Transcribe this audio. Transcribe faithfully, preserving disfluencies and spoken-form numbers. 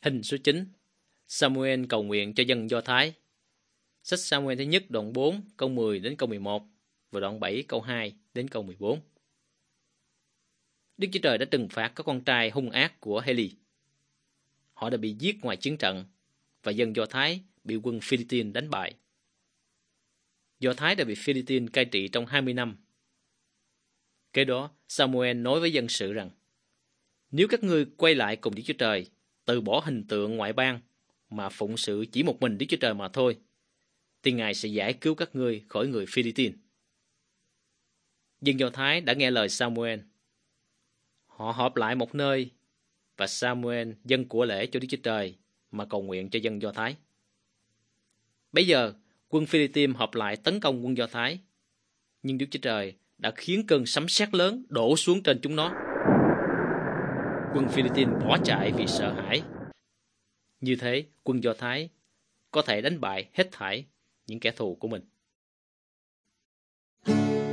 Hình số chín. Samuel cầu nguyện cho dân Do Thái. Sách Samuel thứ nhất đoạn bốn câu mười đến câu mười một và đoạn bảy câu hai đến câu mười bốn. Đức Chúa Trời đã trừng phạt các con trai hung ác của Heli. Họ đã bị giết ngoài chiến trận và dân Do Thái bị quân Philippines đánh bại. Do Thái đã bị Philippines cai trị trong hai mươi năm. Kế đó, Samuel nói với dân sự rằng: nếu các ngươi quay lại cùng Đức Chúa Trời, từ bỏ hình tượng ngoại bang mà phụng sự chỉ một mình Đức Chúa Trời mà thôi, thì Ngài sẽ giải cứu các ngươi khỏi người Philippines. Dân Do Thái đã nghe lời Samuel. Họ họp lại một nơi và Samuel dâng của lễ cho Đức Chúa Trời mà cầu nguyện cho dân Do Thái. Bây giờ, quân Philippines họp lại tấn công quân Do Thái, nhưng Đức Chúa Trời đã khiến cơn sấm sét lớn đổ xuống trên chúng nó. Quân Philippines bỏ chạy vì sợ hãi. Như thế, quân Do Thái có thể đánh bại hết thảy những kẻ thù của mình.